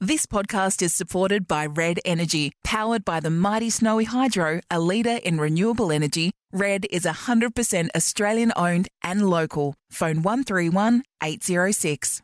This podcast is supported by Red Energy, powered by the mighty Snowy Hydro, a leader in renewable energy. Red is 100% Australian owned and local. Phone 131 806.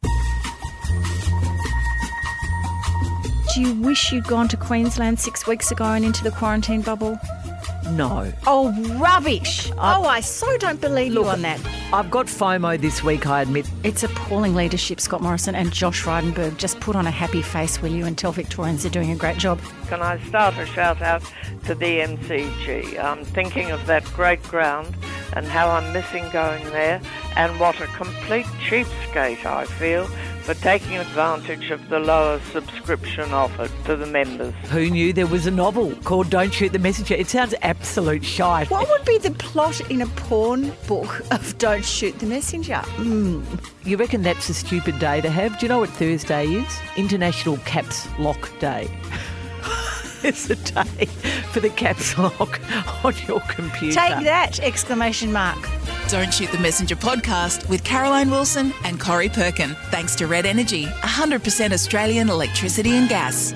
Do you wish you'd gone to Queensland 6 weeks ago and into the quarantine bubble? No. Oh, rubbish. I so don't believe you on that. I've got FOMO this week, I admit. It's appalling leadership, Scott Morrison and Josh Frydenberg. Just put on a happy face, will you, and tell Victorians they're doing a great job. Can I start a shout out to the MCG? I'm thinking of that great ground and how I'm missing going there, and what a complete cheapskate I feel for taking advantage of the lower subscription offered to the members. Who knew there was a novel called Don't Shoot the Messenger? It sounds absolute shite. What would be the plot in a porn book of Don't Shoot the Messenger? You reckon that's a stupid day to have? Do you know what Thursday is? International Caps Lock Day. It's a day for the caps lock on your computer. Take that! Exclamation mark. Don't Shoot the Messenger podcast with Caroline Wilson and Corey Perkin. Thanks to Red Energy, 100% Australian electricity and gas.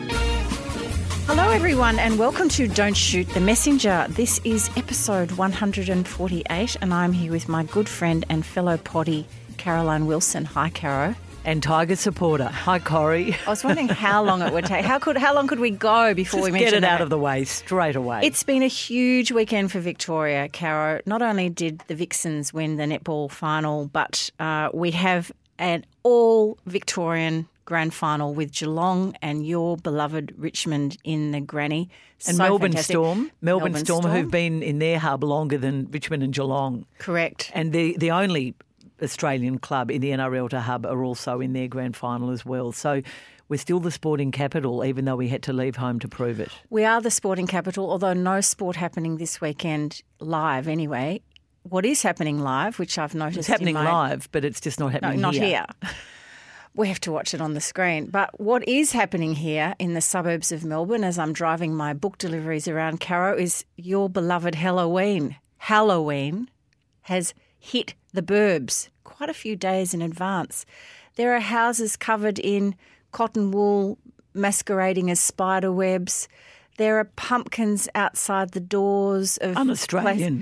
Hello everyone and welcome to Don't Shoot the Messenger. This is episode 148 and I'm here with my good friend and fellow poddy, Caroline Wilson. Hi, Caro. And Tiger supporter. Hi, Corey. I was wondering how long it would take. How long could we go before we mention get it that? out of the way straight away. It's been a huge weekend for Victoria, Caro. Not only did the Vixens win the netball final, but we have an all-Victorian grand final with Geelong and your beloved Richmond in the granny. And so Melbourne fantastic. Storm. Melbourne Storm, who've been in their hub longer than Richmond and Geelong. Correct. And the only Australian club in the NRL to hub are also in their grand final as well. So we're still the sporting capital, even though we had to leave home to prove it. We are the sporting capital, although no sport happening this weekend live anyway. What is happening live, which I've noticed It's happening live, but it's just not happening not here. We have to watch it on the screen. But what is happening here in the suburbs of Melbourne as I'm driving my book deliveries around, Caro, is your beloved Halloween. Halloween has hit the burbs quite a few days in advance. There are houses covered in cotton wool masquerading as spider webs. There are pumpkins outside the doors of Un-Australian.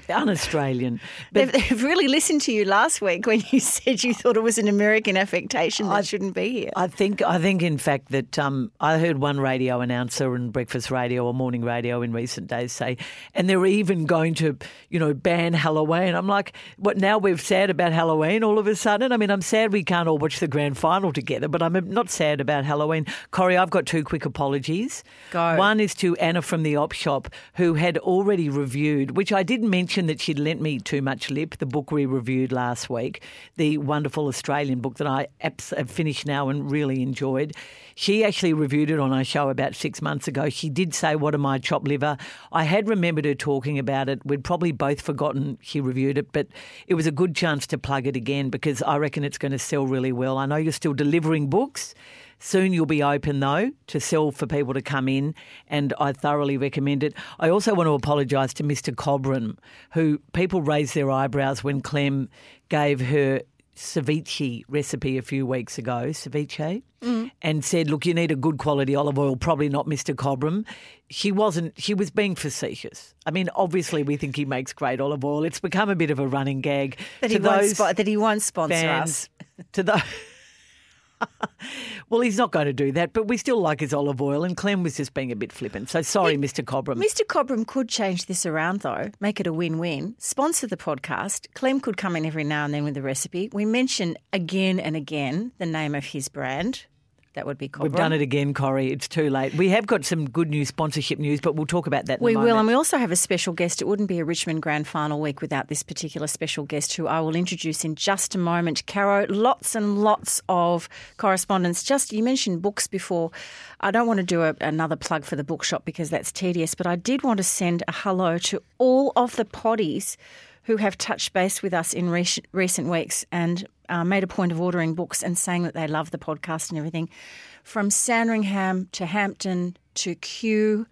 They've really listened to you last week when you said you thought it was an American affectation that shouldn't be here. I think in fact that I heard one radio announcer in breakfast radio or morning radio in recent days say, and they're even going to, ban Halloween. I'm like, what, now we're sad about Halloween all of a sudden? I mean, I'm sad we can't all watch the grand final together, but I'm not sad about Halloween. Corey, I've got two quick apologies. Go. One is to Anna from the Op Shop, who had already reviewed, which I did mention that she'd lent me too much lip, the book we reviewed last week, the wonderful Australian book that I have finished now and really enjoyed. She actually reviewed it on our show about 6 months ago. She did say, what am I, chopped liver? I had remembered her talking about it. We'd probably both forgotten she reviewed it, but it was a good chance to plug it again because I reckon it's going to sell really well. I know you're still delivering books. Soon you'll be open, though, to sell for people to come in, and I thoroughly recommend it. I also want to apologise to Mr. Cobram, who people raised their eyebrows when Clem gave her ceviche recipe a few weeks ago, and said, look, you need a good quality olive oil, probably not Mr. Cobram. She was being facetious. I mean, obviously we think he makes great olive oil. It's become a bit of a running gag. That he won't sponsor fans, us. To those... Well, he's not going to do that, but we still like his olive oil, and Clem was just being a bit flippant. So sorry, Mr. Cobram. Mr. Cobram could change this around, though, make it a win-win. Sponsor the podcast. Clem could come in every now and then with a recipe. We mention again and again the name of his brand. That would be Cobram. We've done it again, Corey. It's too late. We have got some good news, sponsorship news, but we'll talk about that in a moment. We will, and we also have a special guest. It wouldn't be a Richmond Grand Final week without this particular special guest who I will introduce in just a moment. Caro, lots and lots of correspondence. You mentioned books before. I don't want to do another plug for the bookshop because that's tedious, but I did want to send a hello to all of the poddies who have touched base with us in recent weeks and made a point of ordering books and saying that they love the podcast and everything. From Sandringham to Hampton to Kew,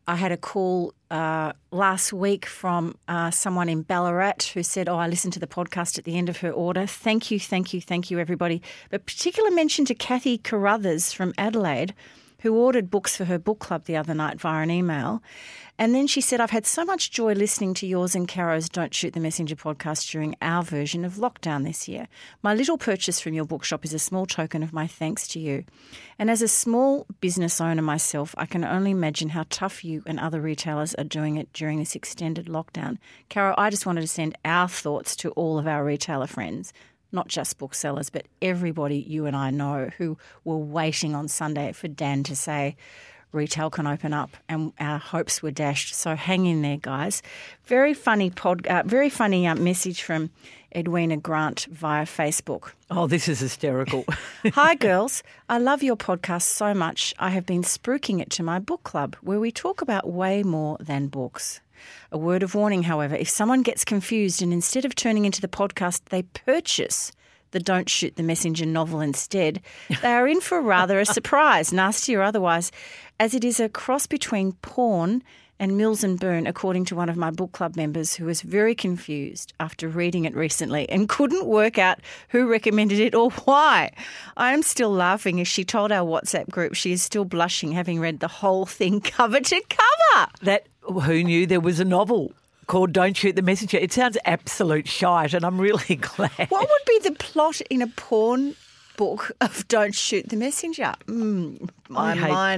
I had a call last week from someone in Ballarat who said, I listened to the podcast at the end of her order. Thank you, everybody. But particular mention to Kathy Carruthers from Adelaide, who ordered books for her book club the other night via an email. And then she said, I've had so much joy listening to yours and Caro's Don't Shoot the Messenger podcast during our version of lockdown this year. My little purchase from your bookshop is a small token of my thanks to you. And as a small business owner myself, I can only imagine how tough you and other retailers are doing it during this extended lockdown. Caro, I just wanted to send our thoughts to all of our retailer friends, not just booksellers, but everybody you and I know who were waiting on Sunday for Dan to say retail can open up, and our hopes were dashed. So hang in there, guys. Very funny message from Edwina Grant via Facebook. Oh, this is hysterical. Hi, girls. I love your podcast so much. I have been spruiking it to my book club where we talk about way more than books. A word of warning, however, if someone gets confused and instead of turning into the podcast, they purchase the Don't Shoot the Messenger novel instead, they are in for rather a surprise, nasty or otherwise, as it is a cross between porn and Mills and Boon, according to one of my book club members who was very confused after reading it recently and couldn't work out who recommended it or why. I am still laughing as she told our WhatsApp group she is still blushing having read the whole thing cover to cover. Who knew there was a novel called Don't Shoot the Messenger? It sounds absolute shite, and I'm really glad. What would be the plot in a porn book of Don't Shoot the Messenger? My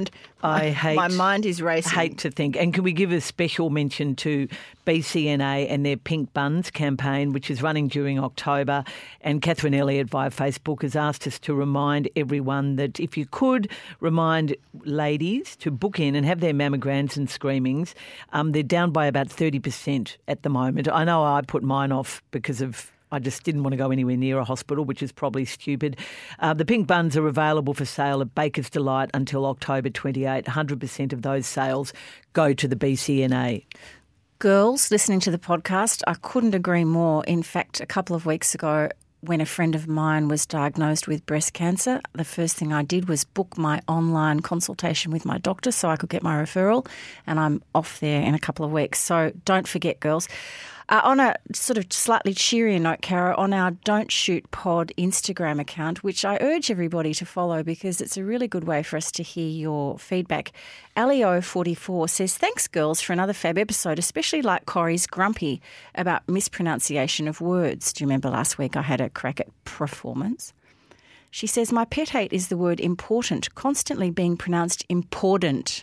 mind is racing. I hate to think. And can we give a special mention to BCNA and their Pink Buns campaign, which is running during October. And Catherine Elliott via Facebook has asked us to remind everyone that if you could remind ladies to book in and have their mammograms and screenings, they're down by about 30% at the moment. I know I put mine off because I just didn't want to go anywhere near a hospital, which is probably stupid. The Pink Buns are available for sale at Baker's Delight until October 28. 100% of those sales go to the BCNA. Girls listening to the podcast, I couldn't agree more. In fact, a couple of weeks ago, when a friend of mine was diagnosed with breast cancer, the first thing I did was book my online consultation with my doctor so I could get my referral, and I'm off there in a couple of weeks. So don't forget, girls. On a sort of slightly cheerier note, Cara, on our Don't Shoot Pod Instagram account, which I urge everybody to follow because it's a really good way for us to hear your feedback, Alio44 says, thanks, girls, for another fab episode, especially like Corey's grumpy about mispronunciation of words. Do you remember last week I had a crack at performance? She says, my pet hate is the word important, constantly being pronounced important.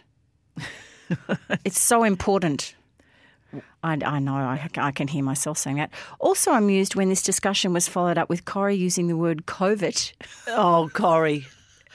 It's so important. I know, I can hear myself saying that. Also amused when this discussion was followed up with Corey using the word COVID. Oh, Corey.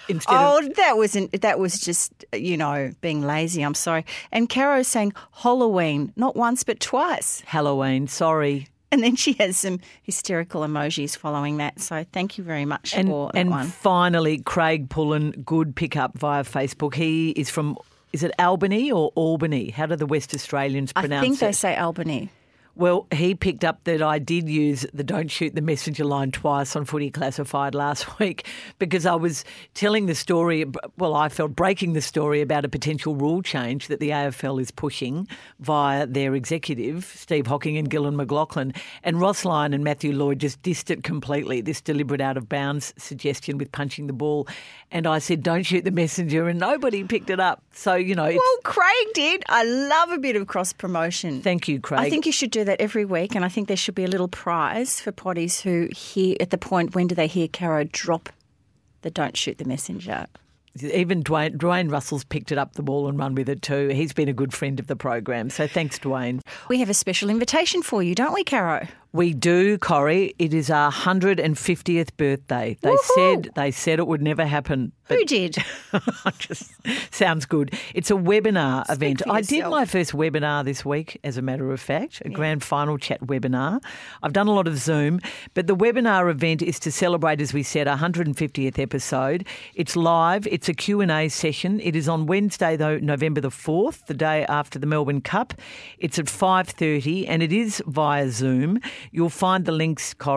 That was just, being lazy, I'm sorry. And Caro saying Halloween, not once but twice. Halloween, sorry. And then she has some hysterical emojis following that. So thank you very much for that one. And finally, Craig Pullen, good pickup via Facebook. He is from... Is it Albany or Albany? How do the West Australians pronounce it? I think they say Albany. Well, he picked up that I did use the Don't Shoot the Messenger line twice on Footy Classified last week because I was telling the story, I felt breaking the story about a potential rule change that the AFL is pushing via their executive, Steve Hocking and Gillan McLaughlin, and Ross Lyon and Matthew Lloyd just dissed it completely, this deliberate out-of-bounds suggestion with punching the ball. And I said, don't shoot the messenger, and nobody picked it up. So, Well, Craig did. I love a bit of cross-promotion. Thank you, Craig. I think you should do that every week, and I think there should be a little prize for potties who hear at the point when do they hear Caro drop the Don't Shoot the Messenger. Even Dwayne Russell's picked it up the ball and run with it too. He's been a good friend of the program, so thanks, Dwayne. We have a special invitation for you, don't we, Caro? We do, Corrie. It is our 150th birthday. They said it would never happen. Who did? Just sounds good. It's a webinar event. I did my first webinar this week, as a matter of fact, a grand final chat webinar. I've done a lot of Zoom, but the webinar event is to celebrate, as we said, our 150th episode. It's live. It's a Q&A session. It is on Wednesday, though, November the 4th, the day after the Melbourne Cup. It's at 5:30 and it is via Zoom. You'll find the links, Corrie,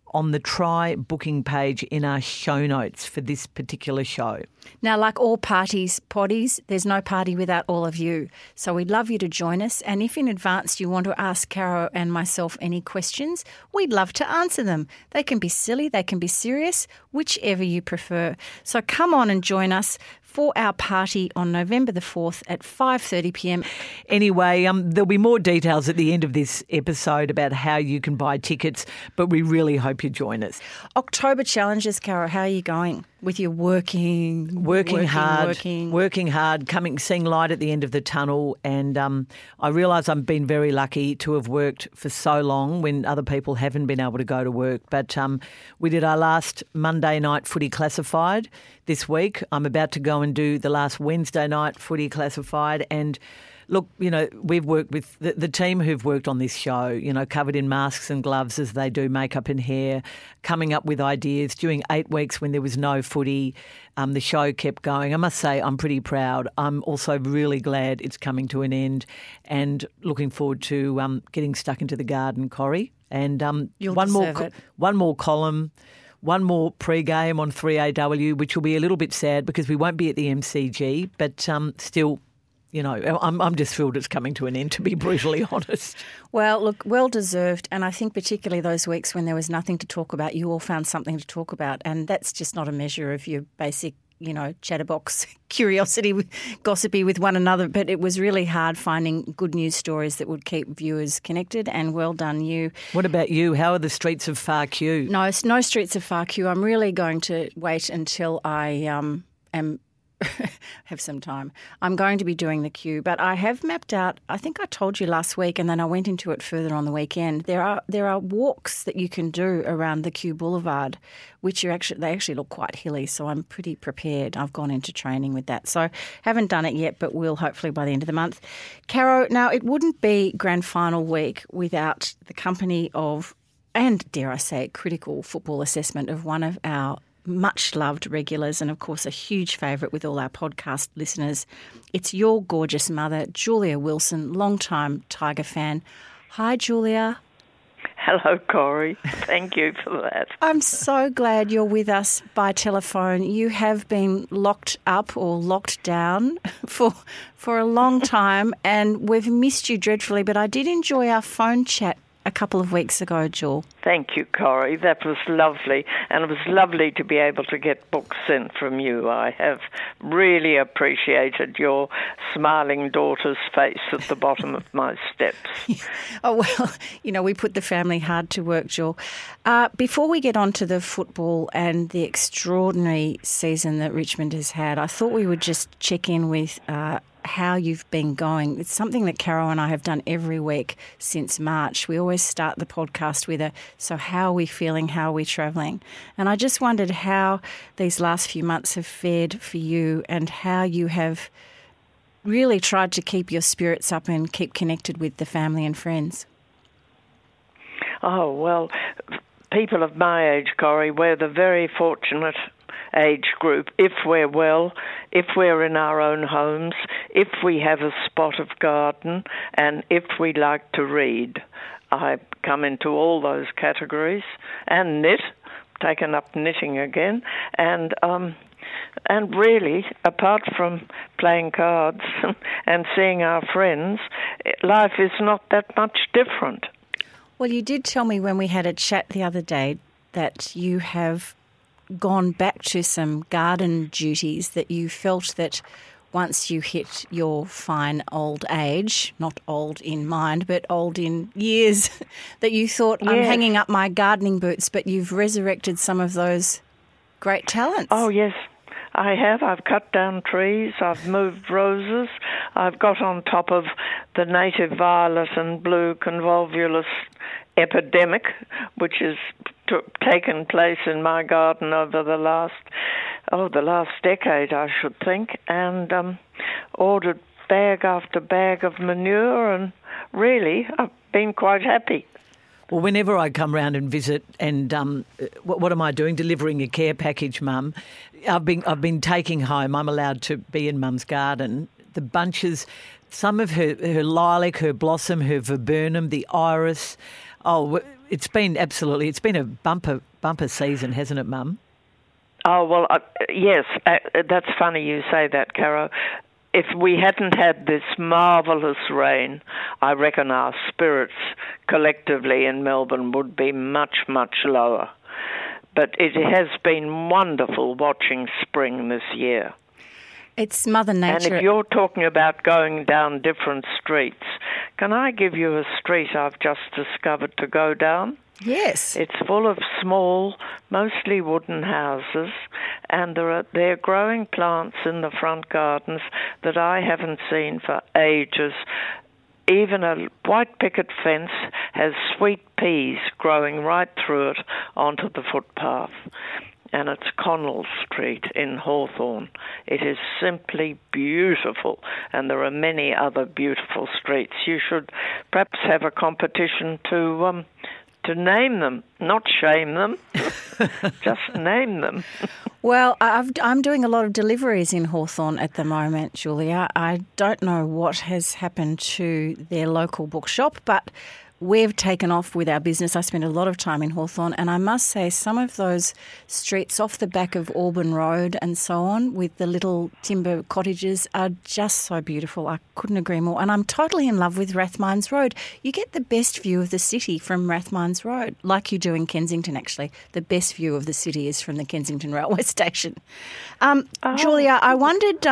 on the Try booking page in our show notes for this particular show. Now, like all parties, potties, there's no party without all of you. So we'd love you to join us. And if in advance you want to ask Caro and myself any questions, we'd love to answer them. They can be silly, they can be serious, whichever you prefer. So come on and join us for our party on November the 4th at 5:30pm. Anyway, there'll be more details at the end of this episode about how you can buy tickets, but we really hope you join us. October challenges, Caro, how are you going with your working hard, seeing light at the end of the tunnel? And I realise I've been very lucky to have worked for so long when other people haven't been able to go to work. But we did our last Monday night footy classified this week. I'm about to go and do the last Wednesday night footy classified. And look, you know, we've worked with the team who've worked on this show, you know, covered in masks and gloves as they do makeup and hair, coming up with ideas during 8 weeks when there was no footy. The show kept going. I must say I'm pretty proud. I'm also really glad it's coming to an end and looking forward to getting stuck into the garden, Corrie. And one more column. One more pre-game on 3AW, which will be a little bit sad because we won't be at the MCG, but still, you know, I'm just thrilled it's coming to an end, to be brutally honest. Well, look, well deserved. And I think particularly those weeks when there was nothing to talk about, you all found something to talk about. And that's just not a measure of your basic, you know, chatterbox curiosity, gossipy with one another. But it was really hard finding good news stories that would keep viewers connected, and well done you. What about you? How are the streets of Far Q? No, it's no streets of Far Q. I'm really going to wait until I am have some time. I'm going to be doing the queue, but I have mapped out, I think I told you last week, and then I went into it further on the weekend. There are walks that you can do around the Kew Boulevard, which they actually look quite hilly, so I'm pretty prepared. I've gone into training with that. So haven't done it yet, but will hopefully by the end of the month. Caro, now it wouldn't be grand final week without the company of, and dare I say, critical football assessment of one of our much-loved regulars and, of course, a huge favourite with all our podcast listeners. It's your gorgeous mother, Julia Wilson, long-time Tiger fan. Hi, Julia. Hello, Corrie. Thank you for that. I'm so glad you're with us by telephone. You have been locked up or locked down for a long time, and we've missed you dreadfully, but I did enjoy our phone chat a couple of weeks ago, Jewel. Thank you, Corrie. That was lovely. And it was lovely to be able to get books sent from you. I have really appreciated your smiling daughter's face at the bottom of my steps. Oh, well, you know, we put the family hard to work, Jewel. Before we get on to the football and the extraordinary season that Richmond has had, I thought we would just check in with how you've been going. It's something that Caro and I have done every week since March. We always start the podcast with so how are we feeling, how are we travelling? And I just wondered how these last few months have fared for you and how you have really tried to keep your spirits up and keep connected with the family and friends. Oh, well, people of my age, Corrie, we're the very fortunate age group, if we're well, if we're in our own homes, if we have a spot of garden, and if we like to read. I come into all those categories, and knit, taken up knitting again, and really, apart from playing cards and seeing our friends, life is not that much different. Well, you did tell me when we had a chat the other day that you have gone back to some garden duties, that you felt that once you hit your fine old age, not old in mind, but old in years, that you thought, I'm hanging up my gardening boots, but you've resurrected some of those great talents. Oh, yes, I have. I've cut down trees, I've moved roses, I've got on top of the native violet and blue convolvulus epidemic, which has taken place in my garden over the last decade, I should think, and ordered bag after bag of manure, and really I've been quite happy. Well, whenever I come round and visit, and what am I doing? Delivering a care package, Mum. I've been taking home. I'm allowed to be in Mum's garden. The bunches, some of her lilac, her blossom, her viburnum, the iris. Oh, it's been a bumper season, hasn't it, Mum? Oh, well, yes, that's funny you say that, Caro. If we hadn't had this marvellous rain, I reckon our spirits collectively in Melbourne would be much, much lower. But it has been wonderful watching spring this year. It's Mother Nature. And if you're talking about going down different streets, can I give you a street I've just discovered to go down? Yes. It's full of small, mostly wooden houses, and there are growing plants in the front gardens that I haven't seen for ages. Even a white picket fence has sweet peas growing right through it onto the footpath. And it's Connell Street in Hawthorn. It is simply beautiful, and there are many other beautiful streets. You should perhaps have a competition to name them, not shame them, just name them. Well, I'm doing a lot of deliveries in Hawthorn at the moment, Julia. I don't know what has happened to their local bookshop, but we've taken off with our business. I spend a lot of time in Hawthorn, and I must say some of those streets off the back of Auburn Road and so on with the little timber cottages are just so beautiful. I couldn't agree more. And I'm totally in love with Rathmines Road. You get the best view of the city from Rathmines Road, like you do in Kensington, actually. The best view of the city is from the Kensington Railway Station. Julia, I wondered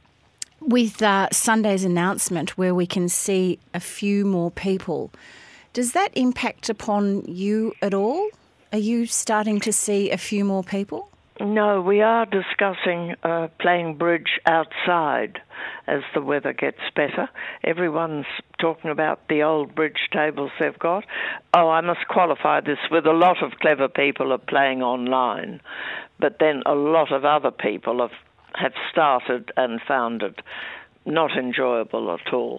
with Sunday's announcement where we can see a few more people, does that impact upon you at all? Are you starting to see a few more people? No, we are discussing playing bridge outside as the weather gets better. Everyone's talking about the old bridge tables they've got. Oh, I must qualify this with a lot of clever people are playing online, but then a lot of other people have started and found it not enjoyable at all.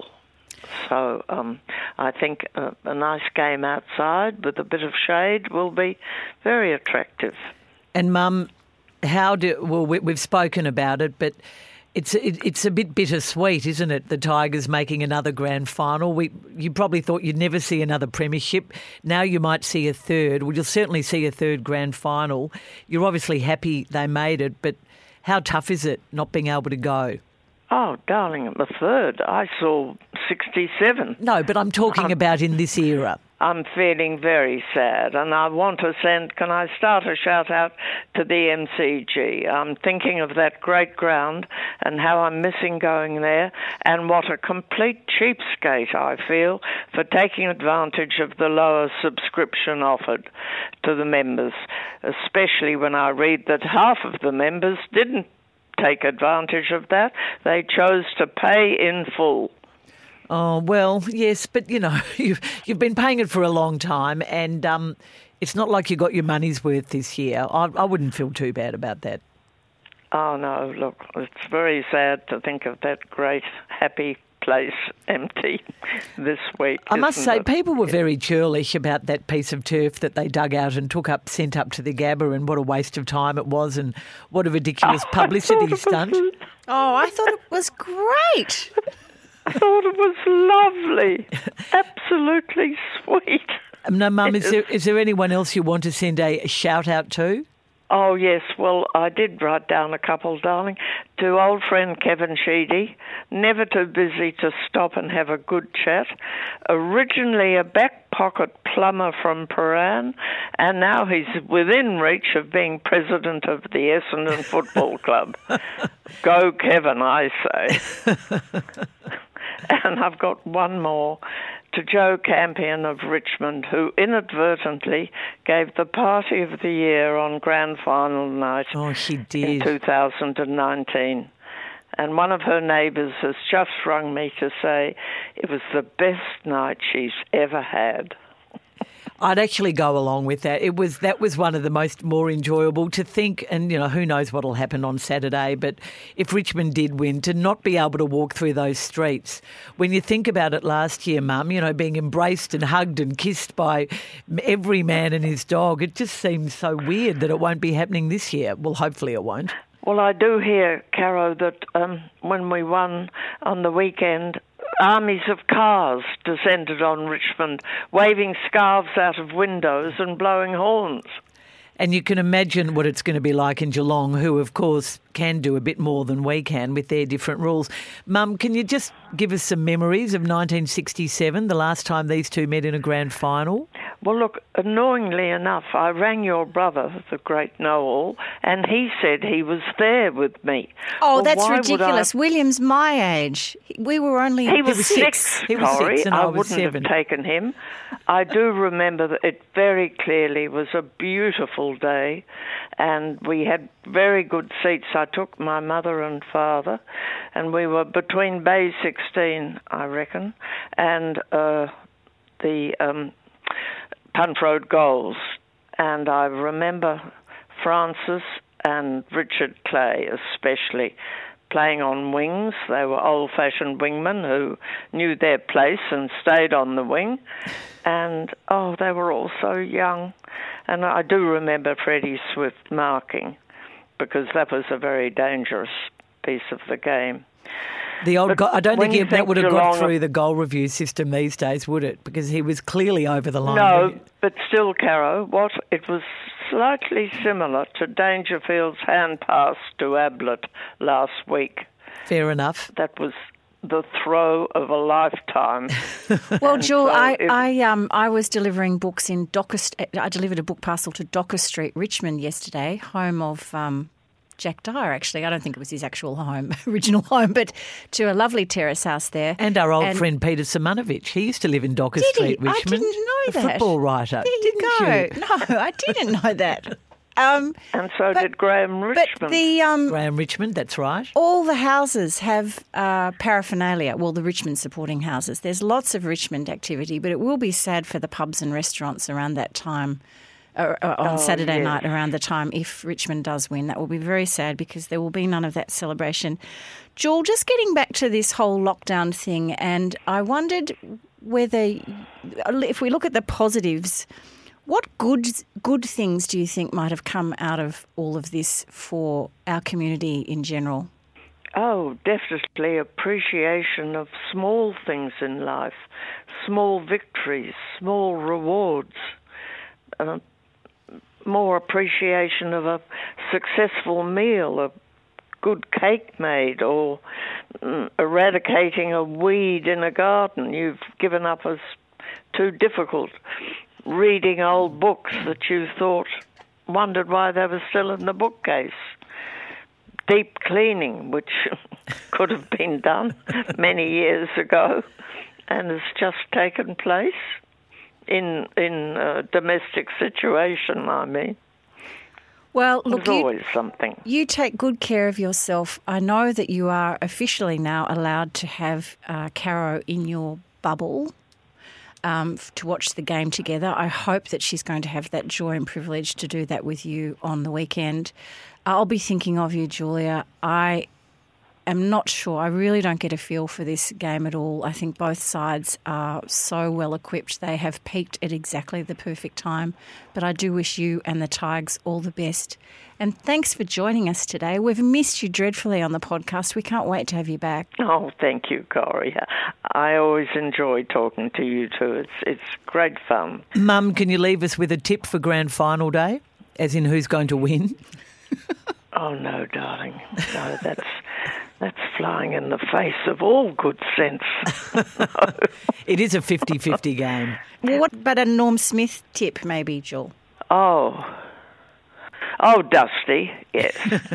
So I think a nice game outside with a bit of shade will be very attractive. And Mum, we've spoken about it, but it's a bit bittersweet, isn't it? The Tigers making another grand final. You probably thought you'd never see another premiership. Now you might see a third. Well, you'll certainly see a third grand final. You're obviously happy they made it, but how tough is it not being able to go? Oh, darling, the third. I saw 67. No, but I'm talking about in this era. I'm feeling very sad, and I want to can I start a shout-out to the MCG? I'm thinking of that great ground and how I'm missing going there, and what a complete cheapskate I feel for taking advantage of the lower subscription offered to the members, especially when I read that half of the members didn't take advantage of that. They chose to pay in full. Oh, well, yes, but, you've been paying it for a long time, and it's not like you got your money's worth this year. I wouldn't feel too bad about that. Oh, no, look, it's very sad to think of that great, happy place empty this week. I must say, people were very churlish about that piece of turf that they dug out and sent up to the Gabba, and what a waste of time it was, and what a ridiculous publicity stunt. Oh, I thought it was great. I thought it was lovely. Absolutely sweet. No, Mum, is there anyone else you want to send a shout-out to? Oh, yes. Well, I did write down a couple, darling. To old friend Kevin Sheedy, never too busy to stop and have a good chat. Originally a back pocket plumber from Paran, and now he's within reach of being president of the Essendon Football Club. Go, Kevin, I say. And I've got one more. To Joe Campion of Richmond, who inadvertently gave the party of the year on grand final night in 2019. And one of her neighbours has just rung me to say it was the best night she's ever had. I'd actually go along with that. That was one of the more enjoyable to think, and who knows what'll happen on Saturday, but if Richmond did win, to not be able to walk through those streets. When you think about it last year, Mum, being embraced and hugged and kissed by every man and his dog, it just seems so weird that it won't be happening this year. Well, hopefully it won't. Well, I do hear, Caro, that when we won on the weekend, armies of cars descended on Richmond, waving scarves out of windows and blowing horns. And you can imagine what it's going to be like in Geelong, who, of course, can do a bit more than we can with their different rules. Mum, can you just give us some memories of 1967, the last time these two met in a grand final? Well, look, annoyingly enough, I rang your brother, the great Noel, and he said he was there with me. Oh, well, that's ridiculous. William's my age. We were only... He was six. He was Sorry, 6 and I was wouldn't 7. have taken him. I do remember that it very clearly. It was a beautiful day, and we had very good seats. I took my mother and father, and we were between Bay 16, I reckon, and the Punt Road goals. And I remember Francis and Richard Clay especially playing on wings. They were old-fashioned wingmen who knew their place and stayed on the wing. And, they were all so young. And I do remember Freddie Swift marking, because that was a very dangerous piece of the game. The old I don't think that would have got Geelong, through the goal review system these days, would it? Because he was clearly over the line. No, but still, Caro, it was slightly similar to Dangerfield's hand pass to Ablett last week. Fair enough. That was the throw of a lifetime. Well, Jewel, I was delivering books in Docker. I delivered a book parcel to Docker Street, Richmond, yesterday, home of Jack Dyer, actually. I don't think it was his actual home, original home, but to a lovely terrace house there. And our old friend Peter Simonovich. He used to live in Docker Street, Richmond. I didn't know that. A football writer. There you go. No, I didn't know that. And so did Graham Richmond. But the Graham Richmond, that's right. all the houses have paraphernalia. Well, the Richmond supporting houses. There's lots of Richmond activity, but it will be sad for the pubs and restaurants around that time. On Saturday night around the time, if Richmond does win. That will be very sad because there will be none of that celebration. Jewel, just getting back to this whole lockdown thing, and I wondered whether, if we look at the positives, what good things do you think might have come out of all of this for our community in general? Oh, definitely appreciation of small things in life, small victories, small rewards. More appreciation of a successful meal, a good cake made, or eradicating a weed in a garden you've given up as too difficult, reading old books that you wondered why they were still in the bookcase, deep cleaning, which could have been done many years ago and has just taken place. In a domestic situation, I mean. Well, look, there's always something. You take good care of yourself. I know that you are officially now allowed to have Caro in your bubble to watch the game together. I hope that she's going to have that joy and privilege to do that with you on the weekend. I'll be thinking of you, Julia. I am not sure. I really don't get a feel for this game at all. I think both sides are so well equipped. They have peaked at exactly the perfect time. But I do wish you and the Tigers all the best. And thanks for joining us today. We've missed you dreadfully on the podcast. We can't wait to have you back. Oh, thank you, Corey. I always enjoy talking to you too. It's great fun. Mum, can you leave us with a tip for grand final day, as in who's going to win? Oh, no, darling. No, that's flying in the face of all good sense. It is a 50-50 game. Well, what about a Norm Smith tip, maybe, Joel? Oh, Dusty, yes.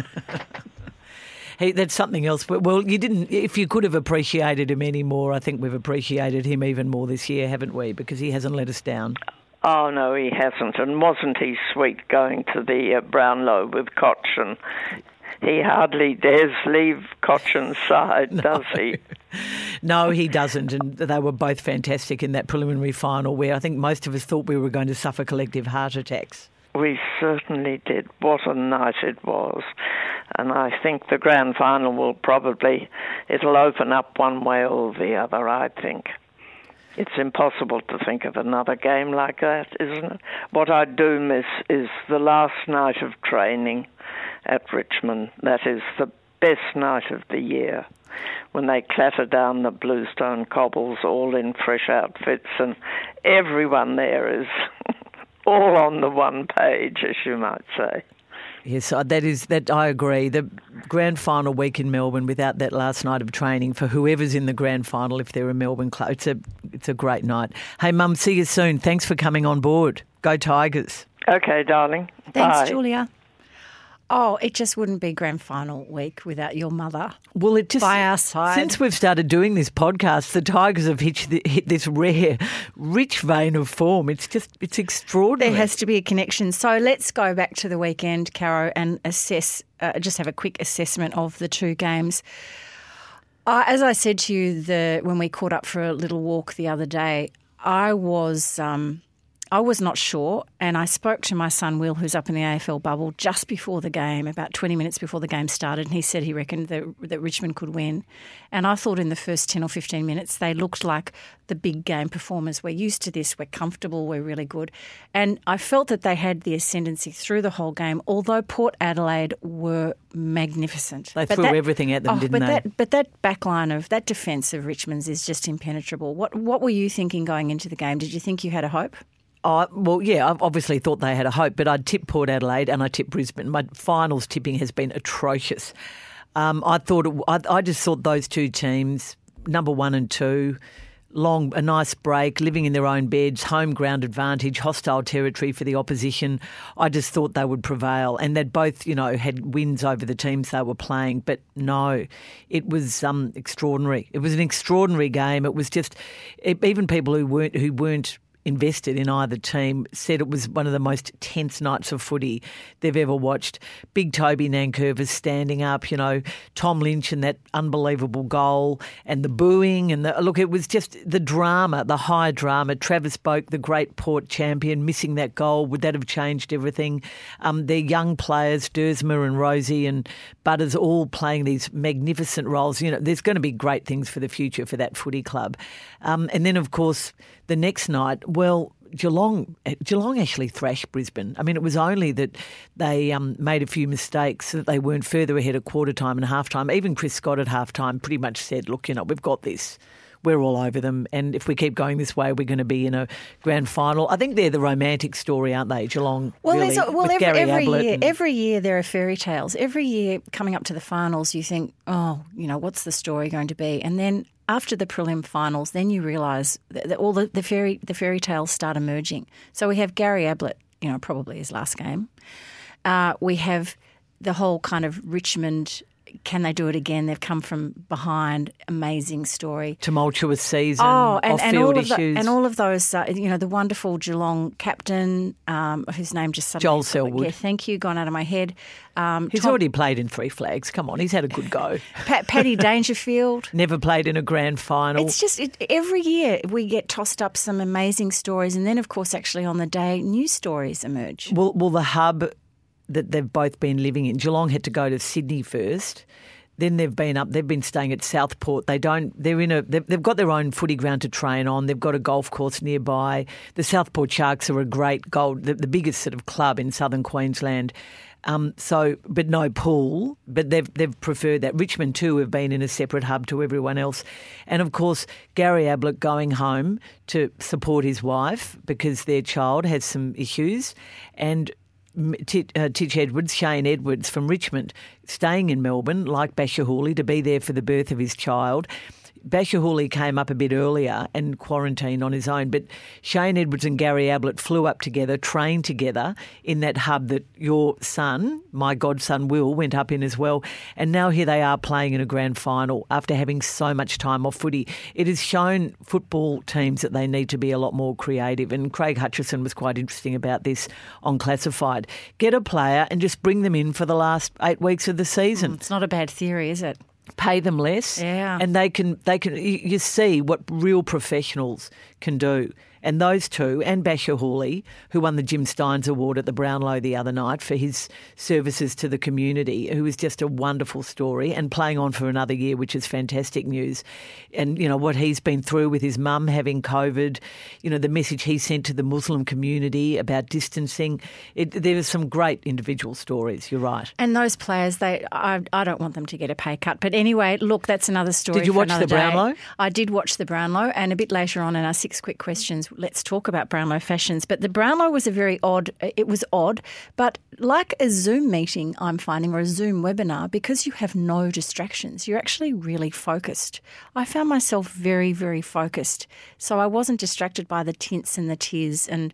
Hey, that's something else. Well, you didn't. If you could have appreciated him any more, I think we've appreciated him even more this year, haven't we? Because he hasn't let us down. Oh, no, he hasn't. And wasn't he sweet going to the Brownlow with Cochin? He hardly dares leave Cochin's side, does he? No, he doesn't. And they were both fantastic in that preliminary final where I think most of us thought we were going to suffer collective heart attacks. We certainly did. What a night it was. And I think the grand final it'll open up one way or the other, I think. It's impossible to think of another game like that, isn't it? What I do miss is the last night of training at Richmond. That is the best night of the year, when they clatter down the bluestone cobbles all in fresh outfits, and everyone there is all on the one page, as you might say. Yes, that I agree. The grand final week in Melbourne without that last night of training for whoever's in the grand final, if they're a Melbourne club, it's a great night. Hey, Mum, see you soon. Thanks for coming on board. Go Tigers. Okay, darling. Thanks, Bye. Julia. Oh, it just wouldn't be grand final week without your mother. Well, it just by our side. Since we've started doing this podcast, the Tigers have hit this rare, rich vein of form. It's extraordinary. There has to be a connection. So let's go back to the weekend, Caro, and assess. Just have a quick assessment of the two games. As I said to you when we caught up for a little walk the other day, I was not sure, and I spoke to my son Will, who's up in the AFL bubble, just before the game, about 20 minutes before the game started, and he said he reckoned that Richmond could win. And I thought in the first 10 or 15 minutes they looked like the big game performers. We're used to this, we're comfortable, we're really good. And I felt that they had the ascendancy through the whole game, although Port Adelaide were magnificent. They threw everything at them, didn't they? But that backline of that defence of Richmond's is just impenetrable. What were you thinking going into the game? Did you think you had a hope? Well, yeah, I've obviously thought they had a hope, but I'd tipped Port Adelaide and I tipped Brisbane. My finals tipping has been atrocious. I just thought those two teams, number 1 and 2, a nice break, living in their own beds, home ground advantage, hostile territory for the opposition. I just thought they would prevail, and they'd both, had wins over the teams they were playing. But no, it was extraordinary. It was an extraordinary game. It was just even people who weren't invested in either team said it was one of the most tense nights of footy they've ever watched. Big Toby Nankervis standing up, Tom Lynch and that unbelievable goal and the booing and it was just the drama, the high drama. Travis Boak, the great Port champion, missing that goal. Would that have changed everything? Their young players, Dersma and Rosie and Butters, all playing these magnificent roles. There's going to be great things for the future for that footy club. And then, of course, the next night, well, Geelong actually thrashed Brisbane. I mean, it was only that they made a few mistakes, that they weren't further ahead at quarter time and half time. Even Chris Scott at half time pretty much said, look, we've got this. We're all over them. And if we keep going this way, we're going to be in a grand final. I think they're the romantic story, aren't they, Geelong? Every year there are fairy tales. Every year coming up to the finals, you think, what's the story going to be? And then after the prelim finals, then you realise that all the fairy tales start emerging. So we have Gary Ablett, probably his last game. We have the whole kind of Richmond. Can they do it again? They've come from behind. Amazing story. Tumultuous season. Off-field issues. And all of those, the wonderful Geelong captain, whose name just suddenly... Joel Selwood. Yeah, thank you. Gone out of my head. He's already played in 3 flags. Come on, he's had a good go. Paddy Dangerfield. Never played in a grand final. It's just every year we get tossed up some amazing stories, and then, of course, actually on the day, new stories emerge. Well, the hub that they've both been living in. Geelong had to go to Sydney first. Then they've been staying at Southport. They've got their own footy ground to train on. They've got a golf course nearby. The Southport Sharks are a great the biggest sort of club in southern Queensland. But no pool. But they've preferred that. Richmond too have been in a separate hub to everyone else. And of course, Gary Ablett going home to support his wife because their child has some issues, and Titch Edwards, Shane Edwards from Richmond, staying in Melbourne, like Basher Hooley, to be there for the birth of his child. Basher Hooley came up a bit earlier and quarantined on his own, but Shane Edwards and Gary Ablett flew up together, trained together in that hub that your son, my godson Will, went up in as well. And now here they are playing in a grand final after having so much time off footy. It has shown football teams that they need to be a lot more creative, and Craig Hutchison was quite interesting about this on Classified. Get a player and just bring them in for the last 8 weeks of the season. It's not a bad theory, is it? Pay them less, yeah, and they can. You see what real professionals can do, And those two, and Basher Hawley, who won the Jim Steins Award at the Brownlow the other night for his services to the community, who was just a wonderful story and playing on for another year, which is fantastic news. And, you know, what he's been through with his mum having COVID, you know, the message he sent to the Muslim community about distancing. There are some great individual stories, you're right. And those players, I don't want them to get a pay cut. But anyway, look, that's another story. Did you watch the Brownlow? I did watch the Brownlow, and a bit later on in our 6 quick questions, let's talk about Brownlow fashions. But the Brownlow was it was odd, but like a Zoom meeting, I'm finding, or a Zoom webinar, because you have no distractions, you're actually really focused. I found myself very, very focused. So I wasn't distracted by the tints and the tears and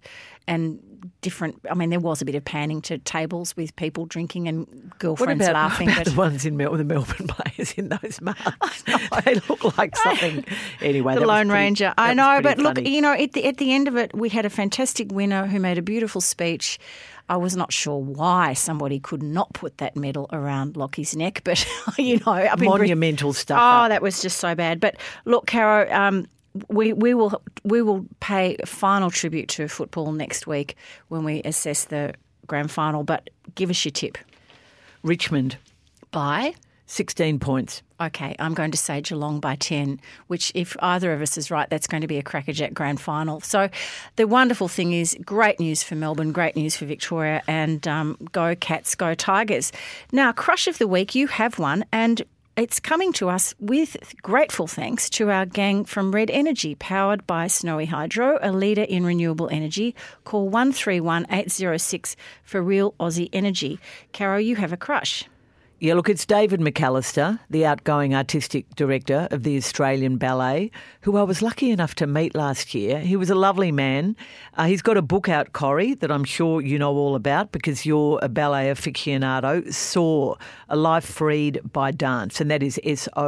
different. I mean, there was a bit of panning to tables with people drinking and girlfriends laughing. What about the ones in the Melbourne players in those masks? They look like something. Anyway, the Lone Ranger. I know, but funny. Look, you know, at the end of it, we had a fantastic winner who made a beautiful speech. I was not sure why somebody could not put that medal around Lockie's neck, but, you know. Monumental stuff. Oh, that was just so bad. But look, Caro, we will pay final tribute to football next week when we assess the grand final. But give us your tip. Richmond. By? 16 points. Okay, I'm going to say Geelong by 10, which if either of us is right, that's going to be a crackerjack grand final. So the wonderful thing is great news for Melbourne, great news for Victoria, and go Cats, go Tigers. Now, Crush of the Week, you have one, and it's coming to us with grateful thanks to our gang from Red Energy, powered by Snowy Hydro, a leader in renewable energy. Call 131 806 for real Aussie energy. Caro, you have a crush. Yeah, look, it's David McAllister, the outgoing artistic director of the Australian Ballet, who I was lucky enough to meet last year. He was a lovely man. He's got a book out, Corrie, that I'm sure you know all about because you're a ballet aficionado, Soar, A Life Freed by Dance, and that is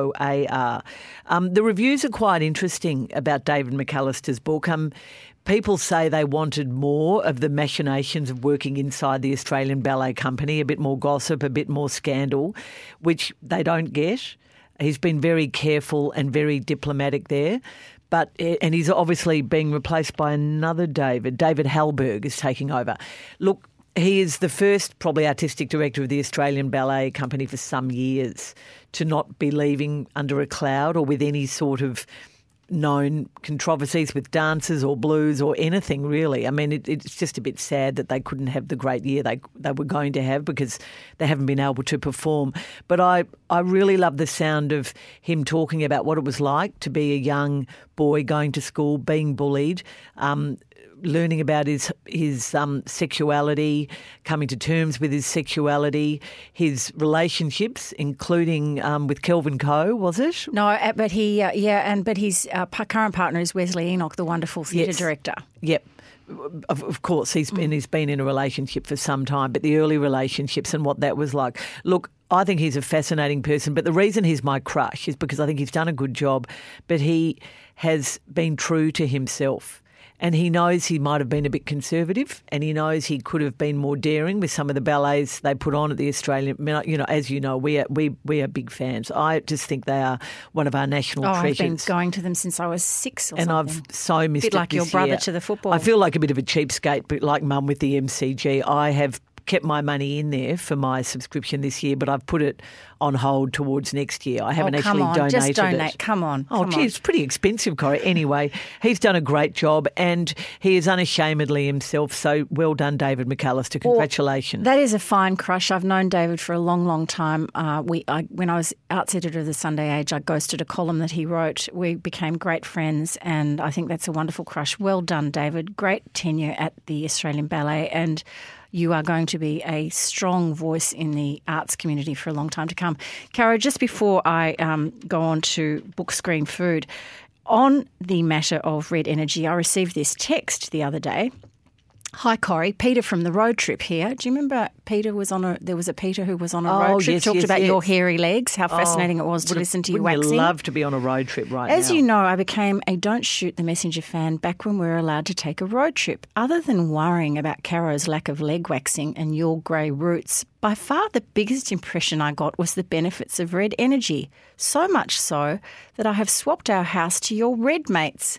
SOAR. The reviews are quite interesting about David McAllister's book. People say they wanted more of the machinations of working inside the Australian Ballet Company, a bit more gossip, a bit more scandal, which they don't get. He's been very careful and very diplomatic there. And he's obviously being replaced by another David. David Hallberg is taking over. Look, he is the first probably artistic director of the Australian Ballet Company for some years to not be leaving under a cloud or with any sort of known controversies with dancers or blues or anything really. I mean, it's just a bit sad that they couldn't have the great year they were going to have because they haven't been able to perform. But I really love the sound of him talking about what it was like to be a young boy going to school, being bullied, learning about his sexuality, coming to terms with his sexuality, his relationships, including with Kelvin Coe, was it? No, but but his current partner is Wesley Enoch, the wonderful theatre director. Yep. Of course, he's been in a relationship for some time, but the early relationships and what that was like. Look, I think he's a fascinating person, but the reason he's my crush is because I think he's done a good job, but he has been true to himself. And he knows he might have been a bit conservative and he knows he could have been more daring with some of the ballets they put on at the Australian. You know, as you know, we are big fans. I just think they are one of our national treasures. I've been going to them since I was 6 or and something. I've so missed it. A bit like your brother year. to the football. I feel like a bit of a cheapskate, but like Mum with the MCG. I have kept my money in there for my subscription this year, but I've put it on hold towards next year. I haven't actually donated just donate. it. Come on. It's pretty expensive, Corrie. Anyway, he's done a great job and he is unashamedly himself. So well done, David McAllister. Congratulations. That is a fine crush. I've known David for a long, long time. When I was arts editor of the Sunday Age, I ghosted a column that he wrote. We became great friends and I think that's a wonderful crush. Well done, David. Great tenure at the Australian Ballet and you are going to be a strong voice in the arts community for a long time to come. Caro, just before I go on to book Screen Food, on the matter of Red Energy, I received this text the other day. Hi, Corrie. Peter from the road trip here. Do you remember there was a Peter who was on a road trip, talked about your hairy legs, how fascinating it was to listen to you waxing. Wouldn't you love to be on a road trip right now? As you know, I became a Don't Shoot the Messenger fan back when we were allowed to take a road trip. Other than worrying about Caro's lack of leg waxing and your grey roots, by far the biggest impression I got was the benefits of Red Energy. So much so that I have swapped our house to your Red Mates.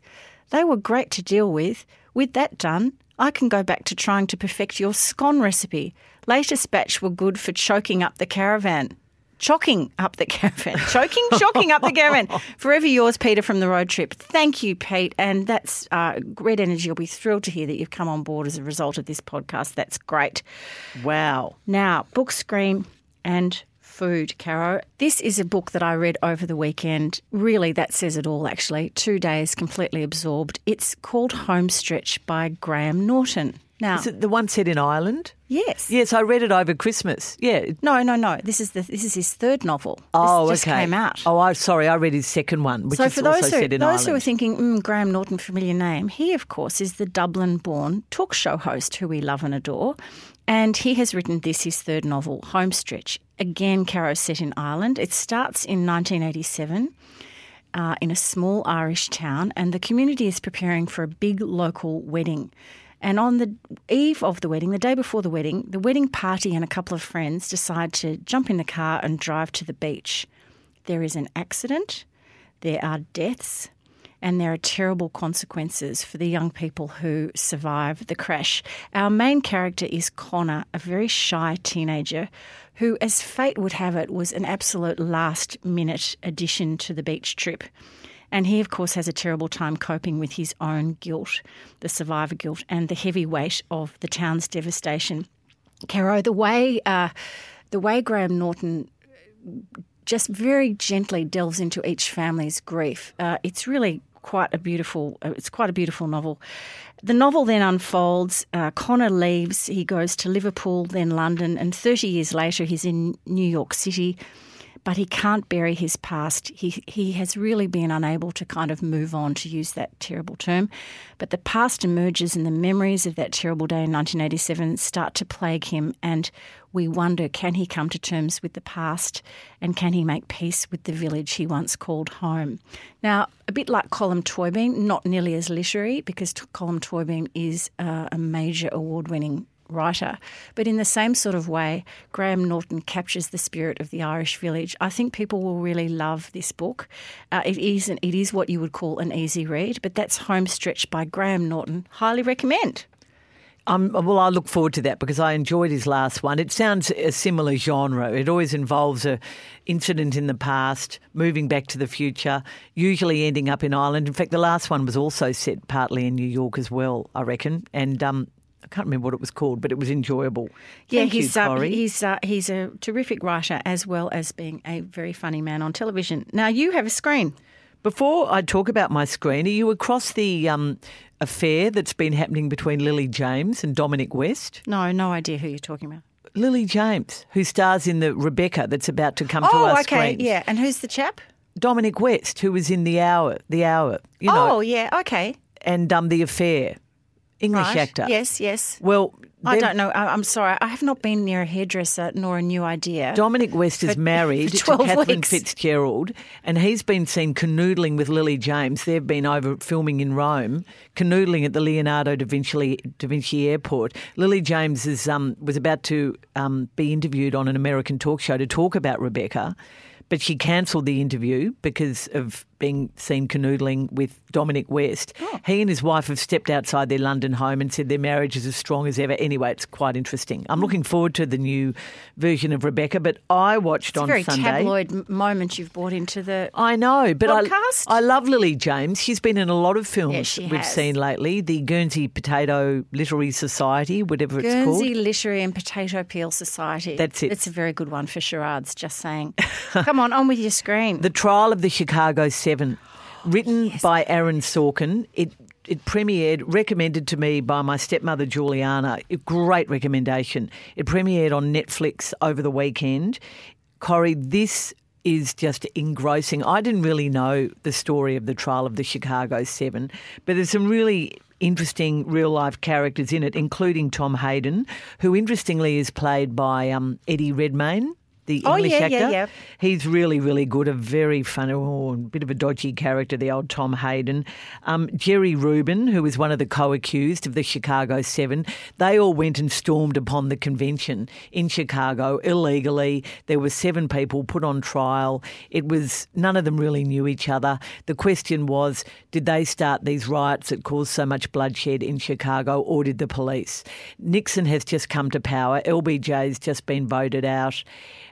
They were great to deal with. With that done, I can go back to trying to perfect your scone recipe. Latest batch were good for choking up the caravan. Chocking up the caravan. Chocking up the caravan. Forever yours, Peter from The Road Trip. Thank you, Pete. And that's Red Energy will be thrilled to hear that you've come on board as a result of this podcast. That's great. Wow. Now, book, screen and food, Caro. This is a book that I read over the weekend. Really, that says it all, actually. 2 days, completely absorbed. It's called Homestretch by Graham Norton. Now, is it the one set in Ireland? Yes. Yes, I read it over Christmas. Yeah. No. This is his third novel. Oh, this just came out. Oh, I'm sorry. I read his second one, which so is for also those set in Ireland. those who are thinking, Graham Norton, familiar name, he, of course, is the Dublin-born talk show host who we love and adore. And he has written this, his third novel, Homestretch. Again, Caro, set in Ireland. It starts in 1987 in a small Irish town, and the community is preparing for a big local wedding. And on the eve of the wedding, the day before the wedding party and a couple of friends decide to jump in the car and drive to the beach. There is an accident, there are deaths, and there are terrible consequences for the young people who survive the crash. Our main character is Connor, a very shy teenager who, as fate would have it, was an absolute last-minute addition to the beach trip. And he, of course, has a terrible time coping with his own guilt, the survivor guilt, and the heavy weight of the town's devastation. Caro, the way Graham Norton just very gently delves into each family's grief, it's really quite a beautiful novel. The novel then unfolds. Connor leaves. He goes to Liverpool, then London, and 30 years later he's in New York City. But he can't bury his past. He has really been unable to kind of move on, to use that terrible term. But the past emerges and the memories of that terrible day in 1987 start to plague him, and we wonder, can he come to terms with the past and can he make peace with the village he once called home? Now, a bit like Colm Toibin, not nearly as literary, because Colm Toibin is a major award-winning writer. But in the same sort of way, Graham Norton captures the spirit of the Irish village. I think people will really love this book. It is what you would call an easy read, but that's Homestretch by Graham Norton. Highly recommend. Well, I look forward to that because I enjoyed his last one. It sounds a similar genre. It always involves an incident in the past, moving back to the future, usually ending up in Ireland. In fact, the last one was also set partly in New York as well, I reckon. And I can't remember what it was called, but it was enjoyable. Thank you, Corrie. He's a terrific writer as well as being a very funny man on television. Now, you have a screen. Before I talk about my screen, are you across the affair that's been happening between Lily James and Dominic West? No idea who you're talking about. Lily James, who stars in the Rebecca that's about to come to our screens. Yeah. And who's the chap? Dominic West, who was in The Hour. You know. Oh, yeah, okay. And The Affair. English actor. Yes. Well, I don't know. I'm sorry. I have not been near a hairdresser nor a New Idea. Dominic West is married to Catherine weeks. Fitzgerald, and he's been seen canoodling with Lily James. They've been over filming in Rome, canoodling at the Leonardo da Vinci Airport. Lily James was about to be interviewed on an American talk show to talk about Rebecca, but she cancelled the interview because of being seen canoodling with Dominic West. Oh. He and his wife have stepped outside their London home and said their marriage is as strong as ever. Anyway, it's quite interesting. I'm looking forward to the new version of Rebecca, but I watched on Sunday. It's a very tabloid moment you've brought into the I know, but podcast. I love Lily James. She's been in a lot of films we've has. seen lately. The Guernsey Potato Literary Society, whatever it's called. Guernsey Literary and Potato Peel Society. That's it. It's a very good one for charades, just saying. Come on with your screen. The Trial of the Chicago 7, written by Aaron Sorkin. It premiered, recommended to me by my stepmother Juliana. A great recommendation. It premiered on Netflix over the weekend. Corrie, this is just engrossing. I didn't really know the story of the Trial of the Chicago 7, but there's some really interesting real-life characters in it, including Tom Hayden, who interestingly is played by Eddie Redmayne, the English actor. Yeah. He's really, really good, a very funny, bit of a dodgy character, the old Tom Hayden. Jerry Rubin, who was one of the co-accused of the Chicago 7, they all went and stormed upon the convention in Chicago illegally. There were 7 people put on trial. None of them really knew each other. The question was, did they start these riots that caused so much bloodshed in Chicago, or did the police? Nixon has just come to power. LBJ's just been voted out.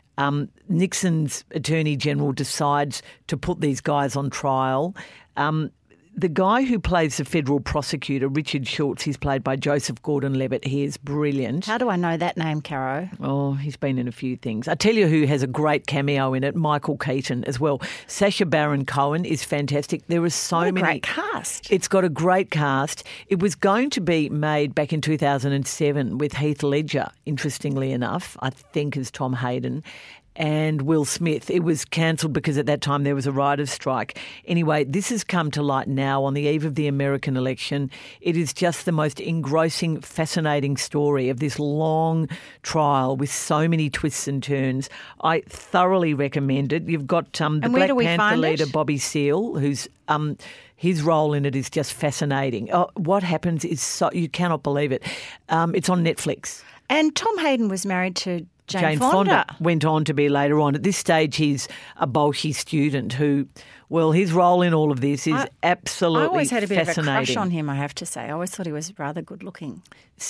Nixon's Attorney General decides to put these guys on trial. The guy who plays the federal prosecutor, Richard Schultz, he's played by Joseph Gordon-Levitt. He is brilliant. How do I know that name, Caro? Oh, he's been in a few things. I tell you who has a great cameo in it, Michael Keaton as well. Sacha Baron Cohen is fantastic. There are so many. Great cast. It's got a great cast. It was going to be made back in 2007 with Heath Ledger, interestingly enough, I think as Tom Hayden, and Will Smith. It was cancelled because at that time there was a writers' strike. Anyway, this has come to light now on the eve of the American election. It is just the most engrossing, fascinating story of this long trial with so many twists and turns. I thoroughly recommend it. You've got the Black Panther leader, Bobby Seale, who's... his role in it is just fascinating. What happens is you cannot believe it. It's on Netflix. And Tom Hayden was married to Jane Fonda went on to be later on. At this stage, he's a Bolshie student who, well, his role in all of this is absolutely fascinating. I always had a bit of a crush on him, I have to say. I always thought he was rather good looking.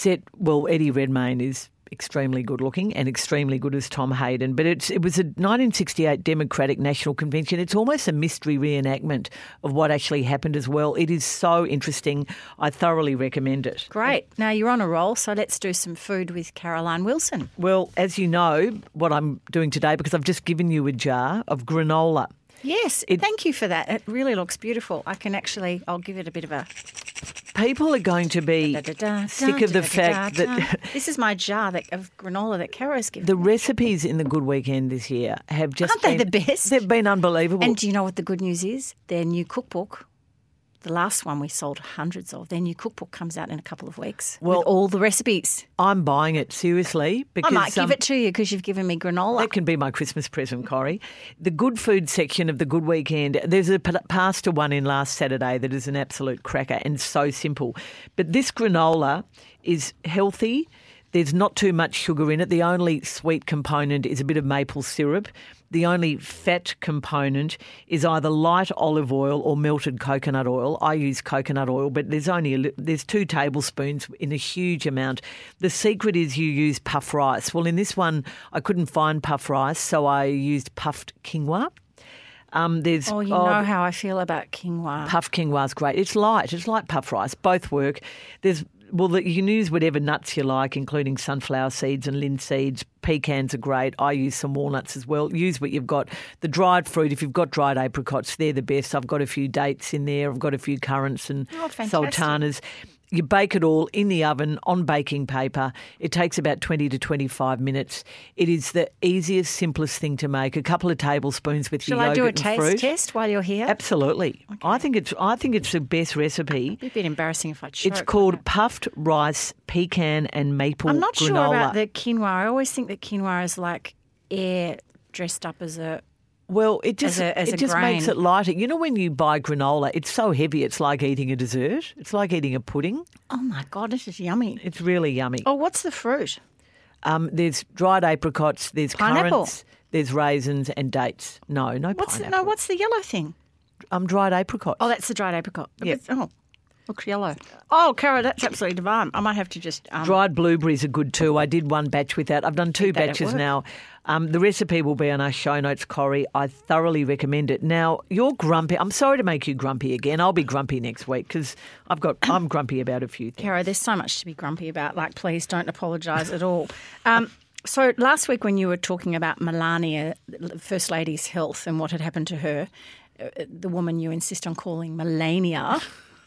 Eddie Redmayne is extremely good looking and extremely good as Tom Hayden. But it was a 1968 Democratic National Convention. It's almost a mystery reenactment of what actually happened as well. It is so interesting. I thoroughly recommend it. Great. Now you're on a roll, so let's do some food with Caroline Wilson. Well, as you know, what I'm doing today, because I've just given you a jar of granola. Yes, thank you for that. It really looks beautiful. I'll give it a bit of a... People are going to be sick of the fact that... This is my jar of granola that Caro's given. The recipes in the Good Weekend this year have just Aren't they the best? They've been unbelievable. And do you know what the good news is? Their new cookbook, the last one we sold hundreds of, their new cookbook comes out in a couple of weeks with all the recipes. I'm buying it, seriously. Because, I might give it to you because you've given me granola. That can be my Christmas present, Corrie. The good food section of the Good Weekend, there's a pasta one in last Saturday that is an absolute cracker and so simple. But this granola is healthy. There's not too much sugar in it. The only sweet component is a bit of maple syrup. The only fat component is either light olive oil or melted coconut oil. I use coconut oil, but there's 2 tablespoons in a huge amount. The secret is you use puff rice. Well, in this one, I couldn't find puff rice, so I used puffed quinoa. You know how I feel about quinoa. Puffed quinoa is great. It's light. It's like puff rice. Both work. You can use whatever nuts you like, including sunflower seeds and linseeds. Pecans are great. I use some walnuts as well. Use what you've got. The dried fruit, if you've got dried apricots, they're the best. I've got a few dates in there. I've got a few currants and sultanas. You bake it all in the oven on baking paper. It takes about 20 to 25 minutes. It is the easiest, simplest thing to make. A couple of tablespoons with your yogurt and fruit. Shall I do a taste test while you're here? Absolutely. Okay. I think it's the best recipe. It'd be a bit embarrassing if I choked. It's called puffed rice, pecan and maple granola. I'm not sure about the quinoa. I always think that quinoa is like air dressed up as a... Well, it just makes it lighter. You know, when you buy granola, it's so heavy, it's like eating a dessert. It's like eating a pudding. Oh, my God, this is yummy. It's really yummy. Oh, what's the fruit? There's dried apricots, there's pineapple. Currants, there's raisins and dates. No pineapple. What's the yellow thing? Dried apricots. Oh, that's the dried apricot. Yep. Looks yellow. Oh, Cara, that's absolutely divine. I might have to just... Dried blueberries are good too. I did one batch with that. I've done 2 batches now. The recipe will be on our show notes, Corrie. I thoroughly recommend it. Now, you're grumpy. I'm sorry to make you grumpy again. I'll be grumpy next week because I'm grumpy about a few things. Cara, there's so much to be grumpy about. Like, please don't apologise at all. So last week when you were talking about Melania, the First Lady's health and what had happened to her, the woman you insist on calling Melania...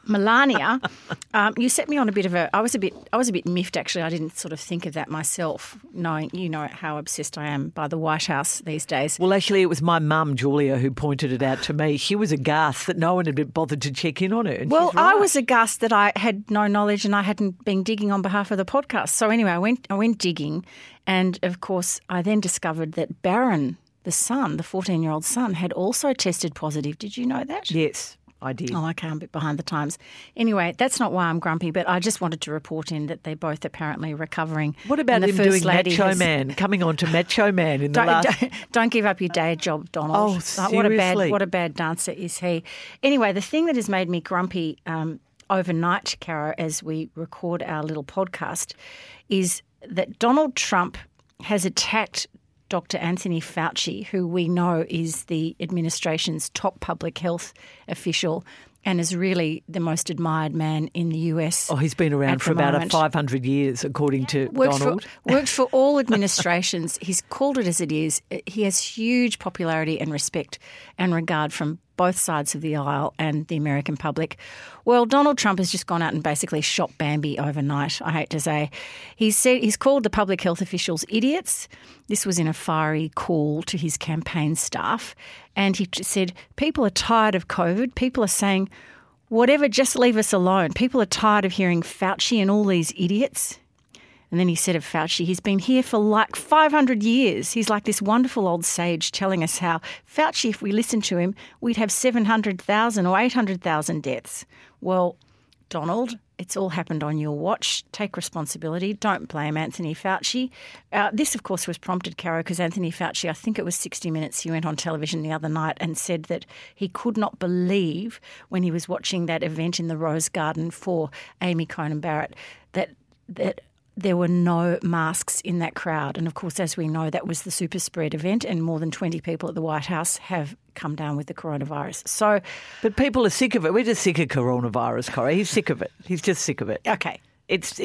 Melania, you set me on a bit of a. I was a bit miffed actually. I didn't sort of think of that myself, knowing how obsessed I am by the White House these days. Well, actually, it was my mum, Julia, who pointed it out to me. She was aghast that no one had bothered to check in on her. And well, she's right. I was aghast that I had no knowledge and I hadn't been digging on behalf of the podcast. So anyway, I went digging, and of course, I then discovered that Barron, the son, the 14-year-old son, had also tested positive. Did you know that? Yes, I did. Oh, okay, I'm a bit behind the times. Anyway, that's not why I'm grumpy, but I just wanted to report in that they're both apparently recovering. What about him doing Macho Man, coming on to Macho Man in the last... Don't give up your day job, Donald. Oh, seriously? What a bad dancer is he. Anyway, the thing that has made me grumpy overnight, Caro, as we record our little podcast, is that Donald Trump has attacked Dr. Anthony Fauci, who we know is the administration's top public health official and is really the most admired man in the US. Oh, he's been around for about 500 years, according to Donald. Worked for all administrations. He's called it as it is. He has huge popularity and respect and regard from both sides of the aisle and the American public. Well, Donald Trump has just gone out and basically shot Bambi overnight, I hate to say. He's called the public health officials idiots. This was in a fiery call to his campaign staff. And he said, people are tired of COVID. People are saying, whatever, just leave us alone. People are tired of hearing Fauci and all these idiots. And then he said of Fauci, he's been here for like 500 years. He's like this wonderful old sage telling us how Fauci, if we listened to him, we'd have 700,000 or 800,000 deaths. Well, Donald, it's all happened on your watch. Take responsibility. Don't blame Anthony Fauci. This, of course, was prompted, Caro, because Anthony Fauci, I think it was 60 Minutes, he went on television the other night and said that he could not believe when he was watching that event in the Rose Garden for Amy Coney Barrett that there were no masks in that crowd. And, of course, as we know, that was the super spread event and more than 20 people at the White House have come down with the coronavirus. But people are sick of it. We're just sick of coronavirus, Corrie. He's sick of it. He's just sick of it. Okay. So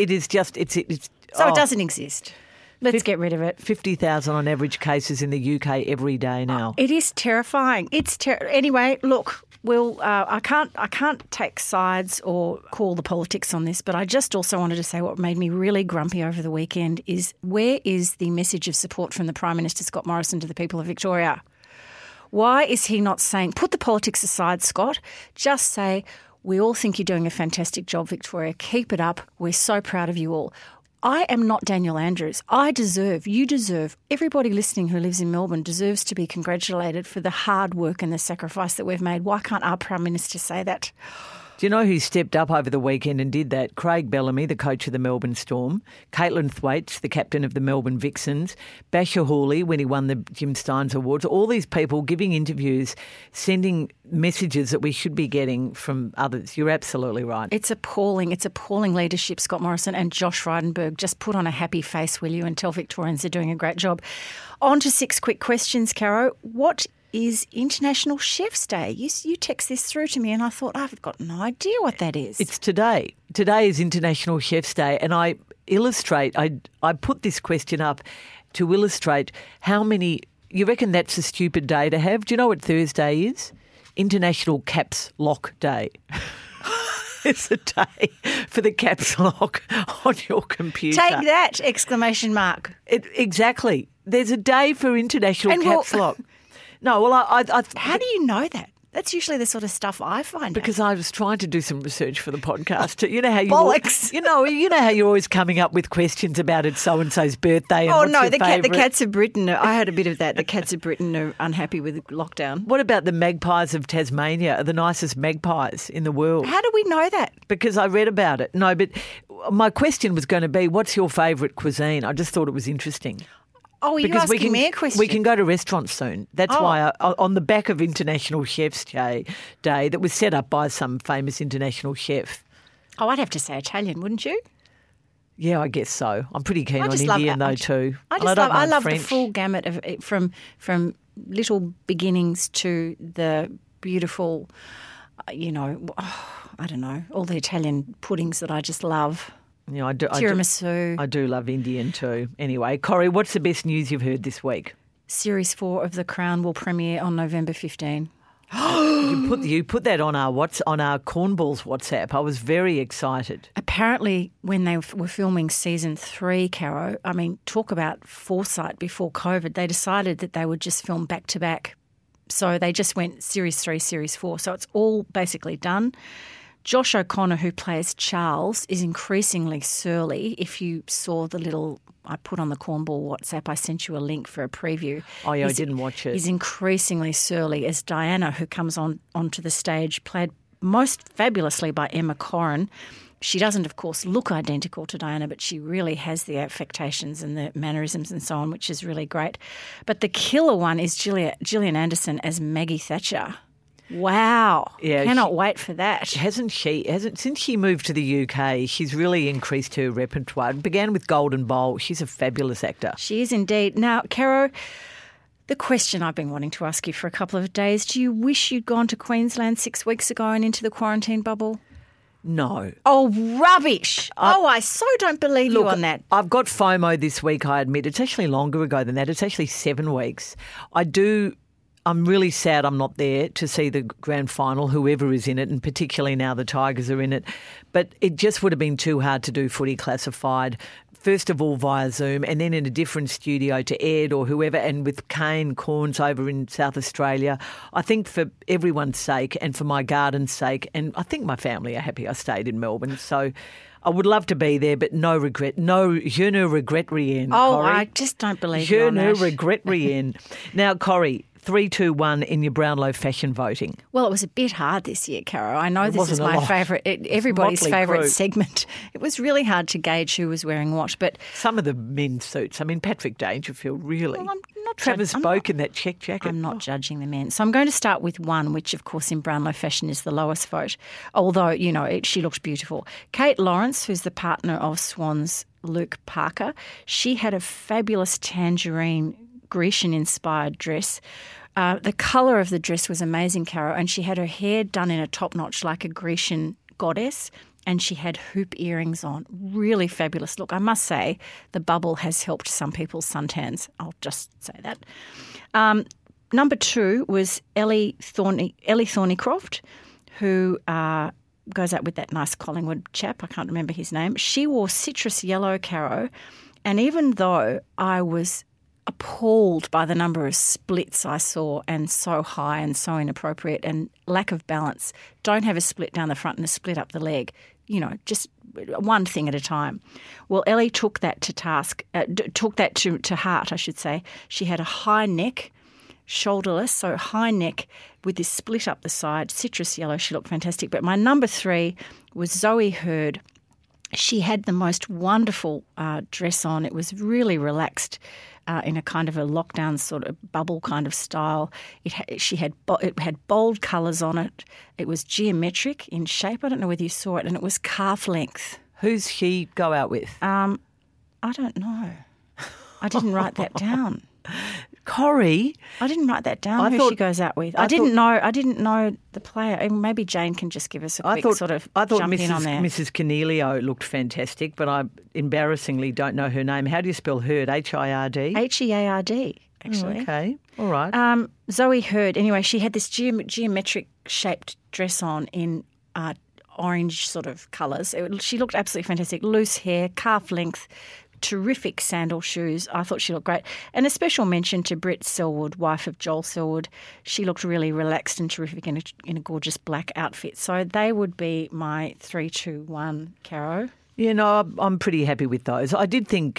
it doesn't exist. Let's get rid of it. 50,000 on average cases in the UK every day now. It is terrifying. Anyway, look, I can't take sides or call the politics on this, but I just also wanted to say what made me really grumpy over the weekend is where is the message of support from the Prime Minister Scott Morrison to the people of Victoria? Why is he not saying, put the politics aside, Scott, just say, we all think you're doing a fantastic job, Victoria. Keep it up. We're so proud of you all. I am not Daniel Andrews. You deserve, everybody listening who lives in Melbourne deserves to be congratulated for the hard work and the sacrifice that we've made. Why can't our Prime Minister say that? Do you know who stepped up over the weekend and did that? Craig Bellamy, the coach of the Melbourne Storm, Caitlin Thwaites, the captain of the Melbourne Vixens, Basher Hawley when he won the Jim Steins Awards, all these people giving interviews, sending messages that we should be getting from others. You're absolutely right. It's appalling. It's appalling leadership, Scott Morrison and Josh Frydenberg. Just put on a happy face, will you, and tell Victorians they're doing a great job. On to 6 quick questions, Caro. What is International Chef's Day? You text this through to me and I thought, I've got no idea what that is. It's today. Today is International Chef's Day and I put this question up to illustrate how many, you reckon that's a stupid day to have? Do you know what Thursday is? International Caps Lock Day. It's a day for the caps lock on your computer. Take that! Exclamation mark. Exactly. There's a day for International Caps Lock. No, well, how do you know that? That's usually the sort of stuff I find because I was trying to do some research for the podcast. You know how bollocks. You know how you're always coming up with questions about it's so and so's birthday. And the Cats of Britain. I had a bit of that. The Cats of Britain are unhappy with lockdown. What about the magpies of Tasmania? Are the nicest magpies in the world? How do we know that? Because I read about it. No, but my question was going to be, what's your favourite cuisine? I just thought it was interesting. Oh, you're asking me a question? We can go to restaurants soon. That's why on the back of International Chef's Day that was set up by some famous international chef. Oh, I'd have to say Italian, wouldn't you? Yeah, I guess so. I'm pretty keen on Indian though too. I love the full gamut of it, from little beginnings to the beautiful, I don't know, all the Italian puddings that I just love. Yeah, Tiramisu. I do love Indian too. Anyway, Corrie, what's the best news you've heard this week? Series 4 of The Crown will premiere on November 15. You put that on our Cornballs WhatsApp. I was very excited. Apparently, when they were filming season 3, Caro, I mean, talk about foresight before COVID, they decided that they would just film back to back. So they just went series 3, series 4. So it's all basically done. Josh O'Connor, who plays Charles, is increasingly surly. If you saw the little I put on the Cornball WhatsApp, I sent you a link for a preview. Oh, yeah, I didn't watch it. He's increasingly surly as Diana, who comes onto the stage, played most fabulously by Emma Corrin. She doesn't, of course, look identical to Diana, but she really has the affectations and the mannerisms and so on, which is really great. But the killer one is Gillian Anderson as Maggie Thatcher. Wow. Yeah, cannot wait for that. Since she moved to the UK, she's really increased her repertoire. It began with Golden Bowl. She's a fabulous actor. She is indeed. Now, Caro, the question I've been wanting to ask you for a couple of days, do you wish you'd gone to Queensland 6 weeks ago and into the quarantine bubble? No. Oh, rubbish. I so don't believe you on that. I've got FOMO this week, I admit. It's actually longer ago than that. It's actually 7 weeks. I'm really sad I'm not there to see the grand final, whoever is in it, and particularly now the Tigers are in it. But it just would have been too hard to do Footy Classified, first of all via Zoom and then in a different studio to Ed or whoever, and with Kane Corns over in South Australia. I think for everyone's sake and for my garden's sake, and I think my family are happy I stayed in Melbourne, so I would love to be there, but no regret. No, je ne regrette rien, Oh, Corrie. I just don't believe you on that. Je ne regrette rien. Now, Corrie, 3-2-1 in your Brownlow fashion voting. Well, it was a bit hard this year, Caro. I know this is my favourite, everybody's Motley favourite Crue. segment. It was really hard to gauge who was wearing what, but Some of the men's suits. I mean, Patrick Dangerfield, really. Well, I'm not Travis judging- Spoke in that check jacket. I'm not judging the men. So I'm going to start with one, which, of course, in Brownlow fashion is the lowest vote, although, she looked beautiful. Kate Lawrence, who's the partner of Swan's Luke Parker, she had a fabulous tangerine Grecian-inspired dress. The colour of the dress was amazing, Caro, and she had her hair done in a top notch like a Grecian goddess, and she had hoop earrings on. Really fabulous look. I must say the bubble has helped some people's suntans. I'll just say that. Number 2 was Ellie Thornycroft, who goes out with that nice Collingwood chap. I can't remember his name. She wore citrus yellow, Caro, and even though I was appalled by the number of splits I saw, and so high and so inappropriate and lack of balance. Don't have a split down the front and a split up the leg. Just one thing at a time. Well, Ellie took that to task, took that to heart, I should say. She had a high neck, shoulderless, so high neck with this split up the side, citrus yellow. She looked fantastic. But my number 3 was Zoe Hurd. She had the most wonderful dress on. It was really relaxed. In a kind of a lockdown sort of bubble kind of style. It had bold colours on it. It was geometric in shape. I don't know whether you saw it, and it was calf length. Who's she go out with? I don't know. I didn't write that down. Corrie? I didn't write that down. I Who thought- she goes out with? I I didn't know the player. Maybe Jane can just give us a quick sort of I thought jump in on there. Mrs. Cornelio looked fantastic, but I embarrassingly don't know her name. How do you spell Hurd? H-I-R-D? Heard, actually. Okay, all right. Zoe Hurd, anyway, she had this geometric shaped dress on in orange sort of colours. She looked absolutely fantastic. Loose hair, calf length, terrific sandal shoes. I thought she looked great. And a special mention to Britt Selwood, wife of Joel Selwood. She looked really relaxed and terrific in a gorgeous black outfit. So they would be my 3, 2, 1, Caro. I'm pretty happy with those. I did think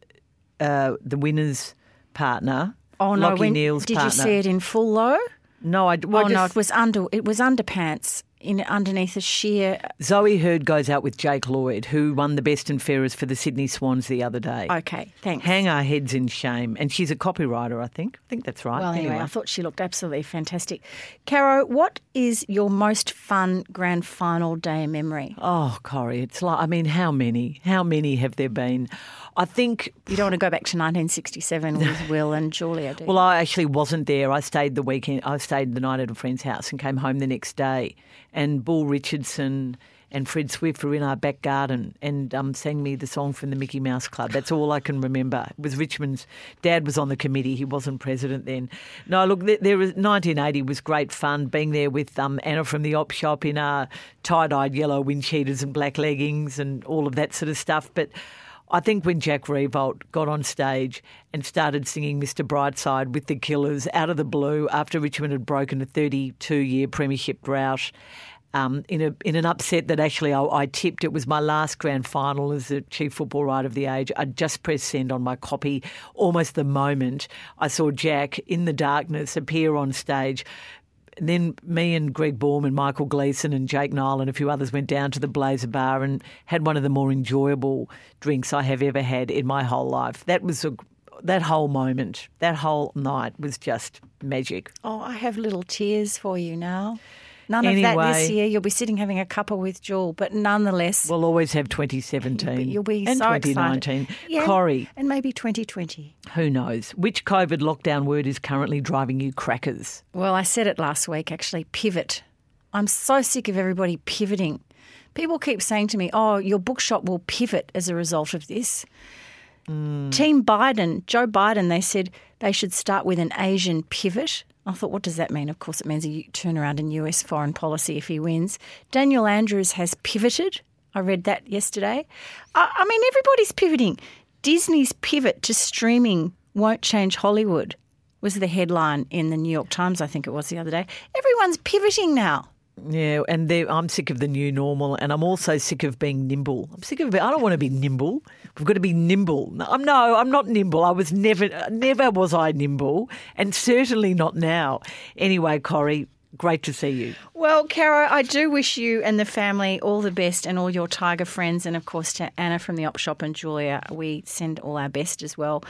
the winner's partner, Oh no! Lachie Neale's did partner. you see it in full low? No, It was underpants underneath a sheer. Zoe Hurd goes out with Jake Lloyd, who won the best and fairest for the Sydney Swans the other day. Okay, thanks. Hang our heads in shame. And she's a copywriter, I think. I think that's right. Well, anyway, I thought she looked absolutely fantastic. Caro, what is your most fun grand final day memory? Oh, Corrie, it's like, how many? How many have there been? I think... You don't want to go back to 1967 with Will and Julia, do you? Well, I actually wasn't there. I stayed the weekend. I stayed the night at a friend's house and came home the next day. And Bull Richardson and Fred Swift were in our back garden and sang me the song from the Mickey Mouse Club. That's all I can remember. It was Richmond's dad was on the committee. He wasn't president then. No, look, 1980 was great fun, being there with Anna from the op shop in our tie-dyed yellow wind cheaters and black leggings and all of that sort of stuff. But I think when Jack Riewoldt got on stage and started singing Mr. Brightside with the Killers out of the blue after Richmond had broken a 32-year premiership drought, in an upset that actually I tipped. It was my last grand final as the chief football writer of the age. I just pressed send on my copy almost the moment I saw Jack in the darkness appear on stage. And then me and Greg Baum and Michael Gleeson and Jake Nile and a few others went down to the Blazer Bar and had one of the more enjoyable drinks I have ever had in my whole life. That whole moment, that whole night was just magic. Oh, I have little tears for you now. None of that this year. You'll be sitting having a cuppa with Jewel, but nonetheless. We'll always have 2017. You'll be and so 2019. Excited. Yeah, Corrie. And maybe 2020. Who knows? Which COVID lockdown word is currently driving you crackers? Well, I said it last week, actually, pivot. I'm so sick of everybody pivoting. People keep saying to me, oh, your bookshop will pivot as a result of this. Team Biden, Joe Biden, they said they should start with an Asian pivot. I thought, what does that mean? Of course, it means a turnaround in US foreign policy if he wins. Daniel Andrews has pivoted. I read that yesterday. I mean, everybody's pivoting. Disney's pivot to streaming won't change Hollywood was the headline in the New York Times, I think it was the other day. Everyone's pivoting now. Yeah, and I'm sick of the new normal, and I'm also sick of being nimble. I'm sick of it. I don't want to be nimble. We've got to be nimble. I'm not nimble. I was never was I nimble, and certainly not now. Anyway, Corrie, great to see you. Well, Caro, I do wish you and the family all the best and all your tiger friends, and of course to Anna from the op shop and Julia, we send all our best as well.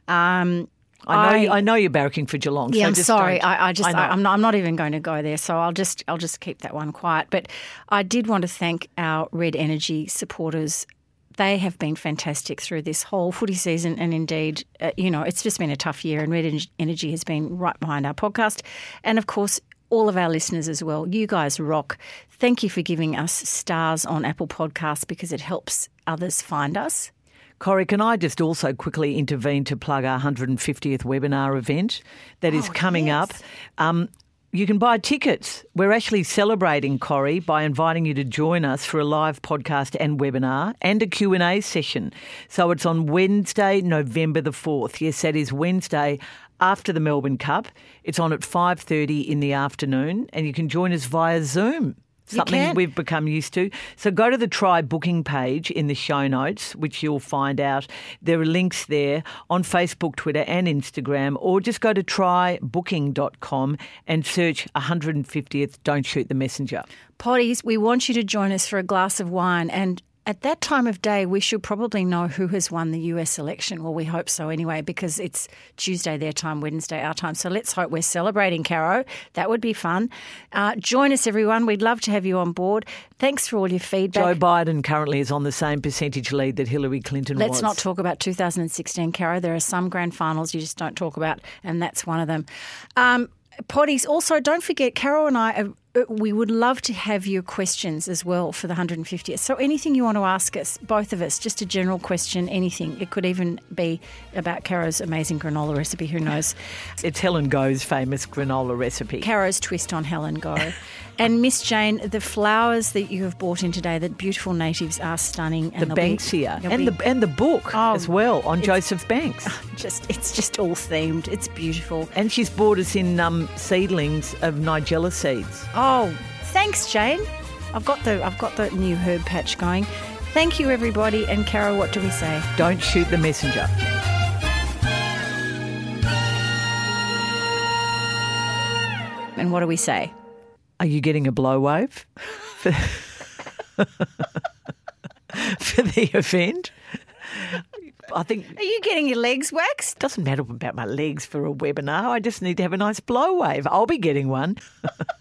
I know you're barracking for Geelong. Yeah, so I'm just sorry. don't. I'm not even going to go there. So I'll just keep that one quiet. But I did want to thank our Red Energy supporters. They have been fantastic through this whole footy season, and indeed, it's just been a tough year. And Red Energy has been right behind our podcast, and of course, all of our listeners as well. You guys rock. Thank you for giving us stars on Apple Podcasts because it helps others find us. Corrie, can I just also quickly intervene to plug our 150th webinar event that is coming up? You can buy tickets. We're actually celebrating, Corrie, by inviting you to join us for a live podcast and webinar and a Q&A session. So it's on Wednesday, November the 4th. Yes, that is Wednesday after the Melbourne Cup. It's on at 5:30 in the afternoon, and you can join us via Zoom. Something we've become used to. So go to the Try booking page in the show notes, which you'll find out. There are links there on Facebook, Twitter and Instagram, or just go to trybooking.com and search 150th Don't Shoot the Messenger. Potties, we want you to join us for a glass of wine, and at that time of day, we should probably know who has won the US election. Well, we hope so anyway, because it's Tuesday their time, Wednesday our time. So let's hope we're celebrating, Caro. That would be fun. Join us, everyone. We'd love to have you on board. Thanks for all your feedback. Joe Biden currently is on the same percentage lead that Hillary Clinton was. Let's not talk about 2016, Caro. There are some grand finals you just don't talk about, and that's one of them. Potties, also don't forget, Caro and I, we would love to have your questions as well for the 150th. So anything you want to ask us, both of us, just a general question, anything. It could even be about Caro's amazing granola recipe, who knows. It's Helen Go's famous granola recipe. Caro's twist on Helen Go. And Miss Jane, the flowers that you have brought in today, the beautiful natives are stunning. And the Banksia and the book as well on Joseph Banks. It's just all themed. It's beautiful. And she's brought us in seedlings of Nigella seeds. Oh, thanks, Jane. I've got the new herb patch going. Thank you, everybody. And Caro, what do we say? Don't shoot the messenger. And what do we say? Are you getting a blow wave for the event? I think. Are you getting your legs waxed? Doesn't matter about my legs for a webinar. I just need to have a nice blow wave. I'll be getting one.